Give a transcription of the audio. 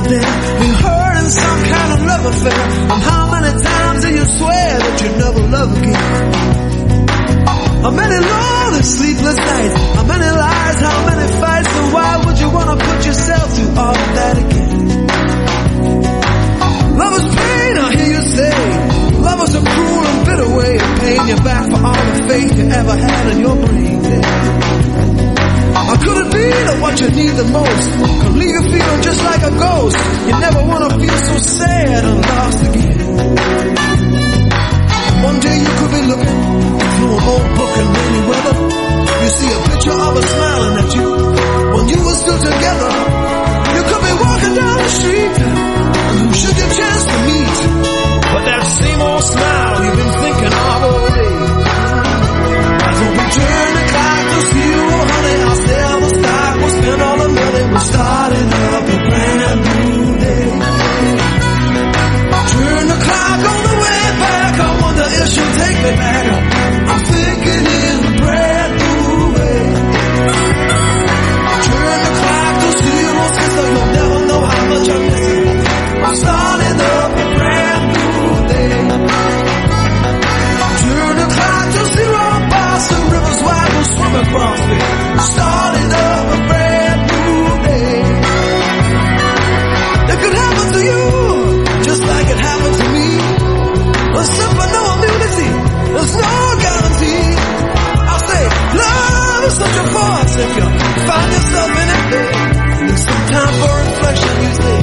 there, been hurt in some kind of love affair. And how many times do you swear that you never love again? How many lonely sleepless nights, how many lies, how many fights, and why would you wanna put yourself through all of that again? Love is pain, I hear you say. Love is a cruel and bitter way of paying you back for all the faith you ever had in your brain. Or could it be that what you need the most could leave you feeling just like a ghost? You never wanna feel so sad and lost again. One day you could be looking through an old book in rainy weather. You see a picture of her smiling at you when you were still together. You could be walking down the street and who should get a chance to meet but that same old smile you've been thinking of all day. As we turn the clock to zero, honey, I'll sell the stock, we'll spend all the money, we're starting up a brand new day. Turn the clock on the way back, I wonder if she'll take me back. I'm thinking in a brand new way. Turn the clock to zero, sister, you'll never know how much I miss you. I'm starting up a brand new day. Turn the clock to zero, boss, the river's wide, we'll swim across it. I'm starting up a brand new day. It could happen to you, just like it happened to me. There's simply no immunity, there's no guarantee. I'll say, love is such a force if you find yourself in it. Need some time for reflection, you say.